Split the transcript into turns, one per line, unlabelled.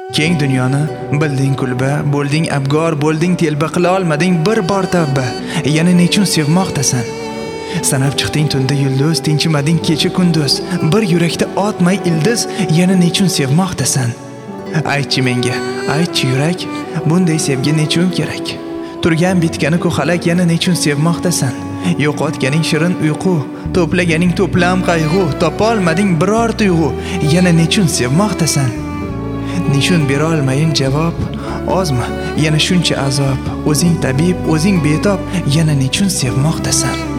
Keng dunyoni bilding kulba, bo'lding abgor, bo'lding telba, qila olmading bir bor tavba. Yana nechun sevmoqdasan? Sanab chiqding tunda yulduz, tinchimading kecha kunduz. Bir yurakda otmay ildiz, yana nechun sevmoqdasan? Aytchi menga, aytchi yurak, bunday sevgi nechun kerak? Turgan bitgani ko'xalak, yana nechun sevmoqdasan? Yo'qotganing shirin uyqu, to'plaganing to'plam qayg'u, topolmading biror tuyg'u, yana nechun sevmoqdasan? Nechun bera olmayin javob? Ozmi yana shuncha azob? O'zing tabib, o'zing betob, yana nechun sevmoqdasan?